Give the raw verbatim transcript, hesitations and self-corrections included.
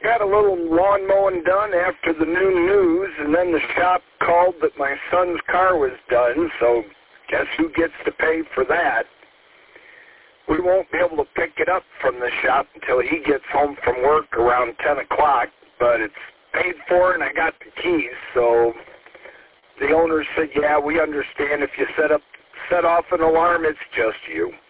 got a little lawn mowing done after the noon news, and then the shop called that my son's car was done, so guess who gets to pay for that? We won't be able to pick it up from the shop until he gets home from work around ten o'clock, but it's paid for and I got the keys, so the owner said, yeah, we understand if you set up, set off an alarm, it's just you.